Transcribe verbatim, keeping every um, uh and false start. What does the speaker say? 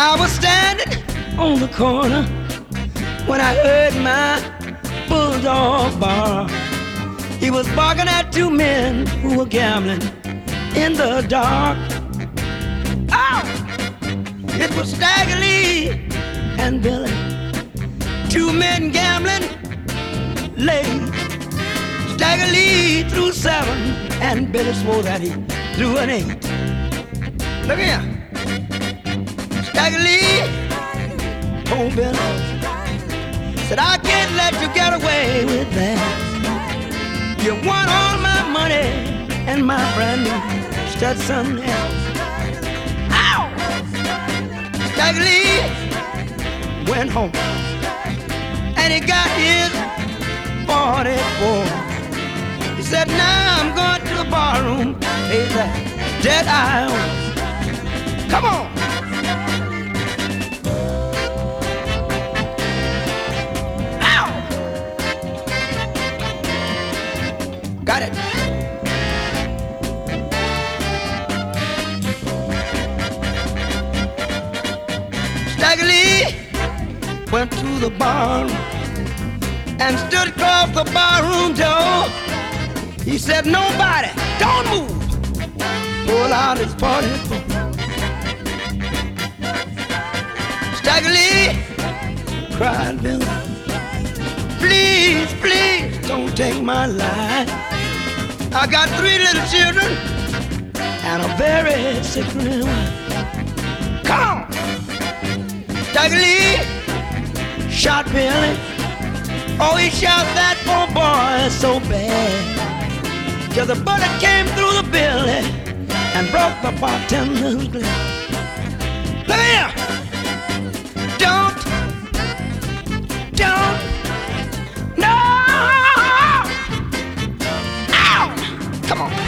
I was standing on the corner when I heard my bulldog bark. He was barking at two men who were gambling in the dark. Oh! It was Stagger Lee and Billy, two men gambling late. Stagger Lee threw seven and Billy swore that he threw an eight. Look here. Stagger Lee told Billy, said, I can't let you get away with that. You won all my money and my brand new Stetson hat. Ow! Stagger Lee went home and he got his forty-four. He said, now I'm going to the barroom, pay that debt I owe. Come on! Got it. Stagger Lee went to the bar and stood across the barroom door. He said, nobody, don't move. Pull out his forty-four. Stagger Lee cried, Billy, please, please don't take my life. I got three little children and a very sick little wife. Come on! Stagger Lee shot Billy. Oh, he shot that poor boy so bad, till the bullet came through the Billy and broke the bartender's glass. Look here! Don't, don't, no! Ow! Come on.